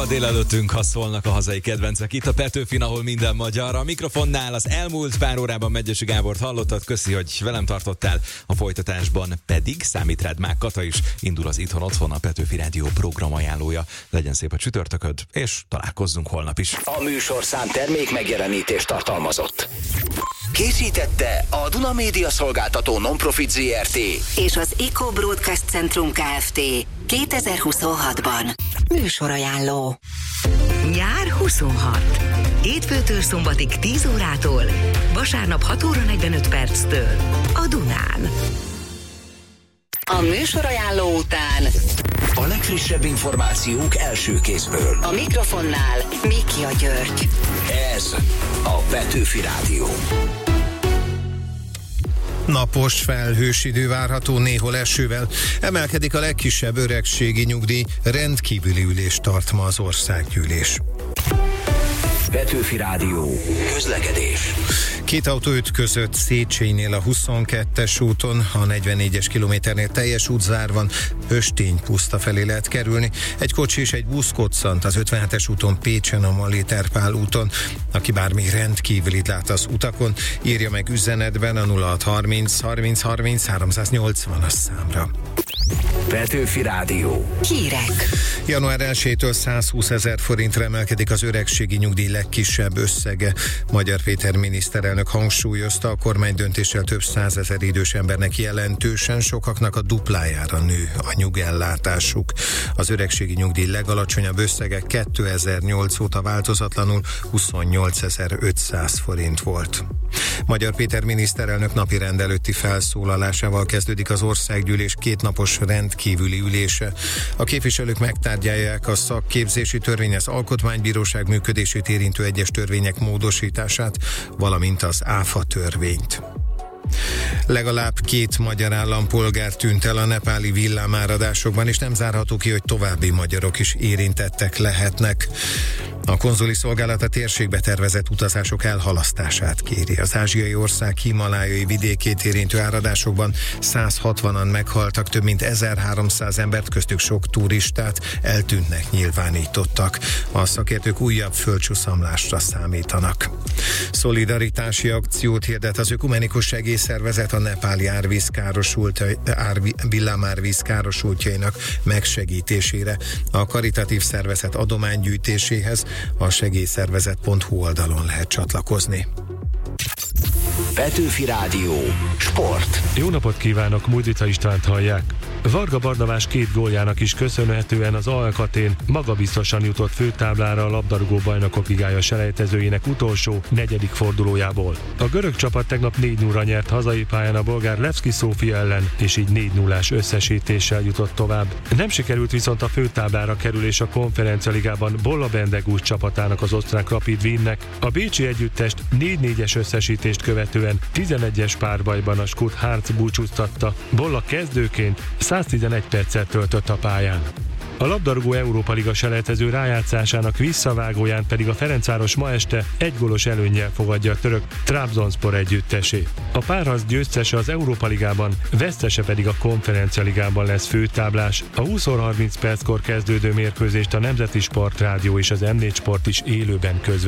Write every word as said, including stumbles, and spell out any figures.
délelőttünk, ha szólnak a hazai kedvencek. Itt a Petőfin, ahol minden magyar. A mikrofonnál az elmúlt pár órában Megyesi Gábort hallottad. Köszi, hogy velem tartottál. A folytatásban pedig számít rád Mák Kata is. Indul az Itthon Otthon, a Petőfi Rádió programajánlója. Legyen szép a csütörtököd, és találkozzunk holnap is. A műsorszám termék megjelenítést tartalmazott. Készítette a Duna Média Szolgáltató Non-Profit zé er té és az Eco Broadcast Centrum Kft. kétezer-huszonhatban. Műsorajánló. Nyár huszonhat. Hétfőtől szombatig tíz órától, vasárnap hat óra negyvenöt perctől a Dunán. A műsorajánló után a legfrissebb információk első kézből. a mikrofonnál Mikja György. Ez a Petőfi Rádió. Napos, felhős idő várható, néhol esővel. Emelkedik a legkisebb öregségi nyugdíj, rendkívüli ülést tart ma az országgyűlés. Petőfi Rádió. Közlekedés. Két autó ütközött Széchenyinél a huszonkettes úton, a negyvennégyes kilométernél teljes útzár van, Östény puszta felé lehet kerülni. Egy kocsi és egy busz koccant az ötvenhetes úton Pécsen a Malléter-Pál úton. Aki bármi rendkívülit lát az utakon, írja meg üzenetben a nulla hat harminc harminc harminc háromszáznyolcvanas számra. Petőfi Rádió. Hírek. január elsejétől százhúszezer forintra emelkedik az öregségi nyugdíj legkisebb összege. Magyar Péter miniszterelnök hangsúlyozta, a kormány döntéssel több százezer idős embernek jelentősen, sokaknak a duplájára nő a nyugellátásuk. Az öregségi nyugdíj legalacsonyabb összege kétezer-nyolc óta változatlanul huszonnyolcezer-ötszáz forint volt. Magyar Péter miniszterelnök napirend előtti felszólalásával kezdődik az országgyűlés kétnapos rendkívüli ülése. A képviselők megtárgyalják a szakképzési törvény, az alkotmánybíróság működését érintő egyes törvények módosítását, valamint az áfa törvényt. Legalább két magyar állampolgár tűnt el a nepáli villámáradásokban, és nem zárható ki, hogy további magyarok is érintettek lehetnek. A konzuli szolgálat a térségbe tervezett utazások elhalasztását kéri. Az ázsiai ország himalájai vidékét érintő áradásokban száz hatvanan meghaltak, több mint ezerháromszáz embert, köztük sok turistát eltűntnek nyilvánítottak. A szakértők újabb földcsúszamlásra számítanak. Szolidaritási akciót hirdet az Ökumenikus Segélyszervezet a nepáli árvíz károsult, árvi, villámárvíz károsultjainak megsegítésére. A karitatív szervezet adománygyűjtéséhez a segélyszervezet pont hu oldalon lehet csatlakozni. Petőfi Rádió. Sport. Jó napot kívánok, Mújdita Istvánt hallják. Varga Barnabás két góljának is köszönhetően az á e ká Atén magabiztosan jutott főtáblára a labdarúgó bajnokok ligája selejtezőjének utolsó, negyedik fordulójából. A görög csapat tegnap négy nulla ról hazai pályán a bolgár Levski Szófia ellen, és így négy nullás összesítéssel jutott tovább. Nem sikerült viszont a főtáblára kerülés a Konferencia-ligában Bolla Bendegúz csapatának, az osztrák Rapid Wiennek. A bécsi együttest négy négyes összesítést követően tizenegyes párbajban a skót Harc búcsúztatta. Bolla kezdőként száztizenegy percet töltött a pályán. A labdarúgó Európa Liga selejtező rájátszásának visszavágóján pedig a Ferencváros ma este egy gólos előnnyel fogadja a török Trabzonspor együttesét. A párharc győztese az Európa Ligában, vesztese pedig a Konferencia Ligában lesz főtáblás. A húsz óra harminc perckor kezdődő mérkőzést a Nemzeti Sportrádió és az em négy Sport is élőben közvetít.